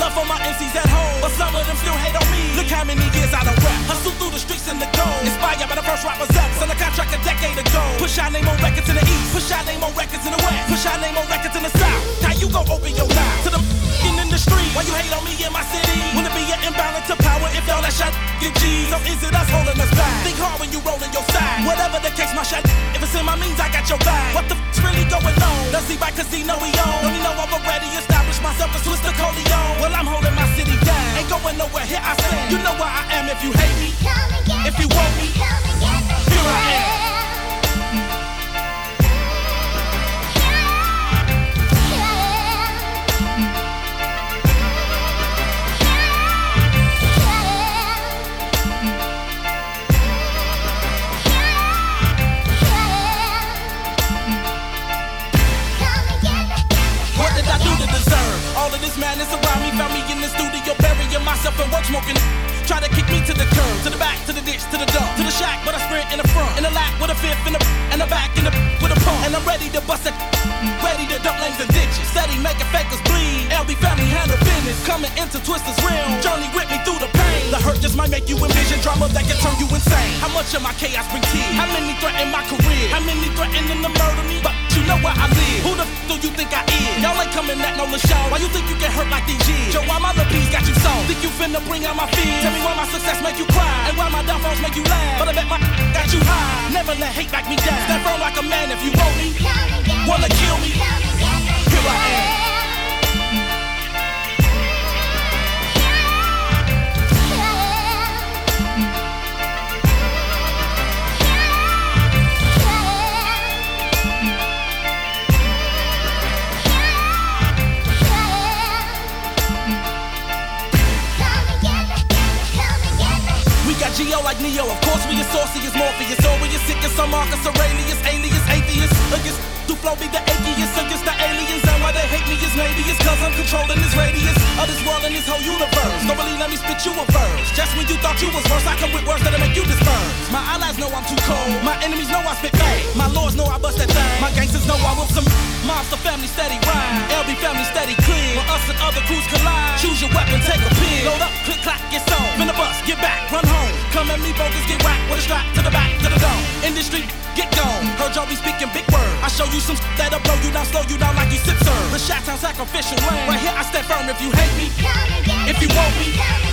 love for my MCs at home, but some of them still hate on me. Look how many years I done rap. Hustle through the streets in the gold. Inspired by the first rappers ever. Signed a contract a decade ago. Push our name on records in the east. Push our name on records in the west. Push our name on records in the south. How you gon' open your mouth to the in the street? Why you hate on me in my city? Wanna be an imbalance of power if all that shit get G's? Or is it us holding us back? Think hard when you rollin' your side. Whatever the case, my shit, if it's in my means, I got your back. What the f***'s really going on? Does he back cause he know he own? Don't he know I've already established myself as Swiss the Corleone? Well, I'm holding my city down. Ain't going nowhere, here I stand. You know where I am if you hate me. If you want me, here I am. All of this madness around me found me in the studio, burying myself in work, smoking. Try to kick me to the curb, to the back, to the ditch, to the dump, to the shack, but I sprint in the front, in the lap with a fifth, in the back, in the with a pump, and I'm ready to bust it, ready to dump lanes and ditches, steady making fakers bleed. LB family handle business, coming into Twister's realm, journey with me through the pain. The hurt just might make you envision drama that can turn you insane. How much of my chaos bring tears? How many threaten my career? How many threatening to murder me? But you know where I live. Who the f do you think I is? Y'all ain't coming at no show. Why you think you get hurt like these years? Joe, why my little piece got you sold? Think you finna bring out my fears? Tell me why my success make you cry, and why my downfalls make you laugh. But I bet my got you high. Never let hate back me down. Stand firm like a man if you want me. Wanna kill me? Here I am. Geo like Neo, of course we are saucy as Morpheus. Or we are sick as some Marcus Aurelius, alias, atheist. Against Duplo be the atheist, against the aliens. And why they hate me is maybe it's cause I'm controlling this radius of this world and this whole universe. Nobody let me spit you a verse. Just when you thought you was worse, I come with words that'll make you disperse. My allies know I'm too cold, my enemies know I spit bang. My lords know I bust that thing, my gangsters know I whip some. Monster family steady rhyme, LB family steady clean. When us and other crews collide, choose your weapon, take a pin. Load up, click, clack, get on. Spin the bus, get back, run home. Come at me, bogus, get whacked with a strap to the back, to the dome. Industry, get gone. Heard y'all be speaking big words. I show you some that'll blow you down, slow you down like you sip serve. The Shot Town sacrificial land. Right here I stand firm if you hate me. If you want me.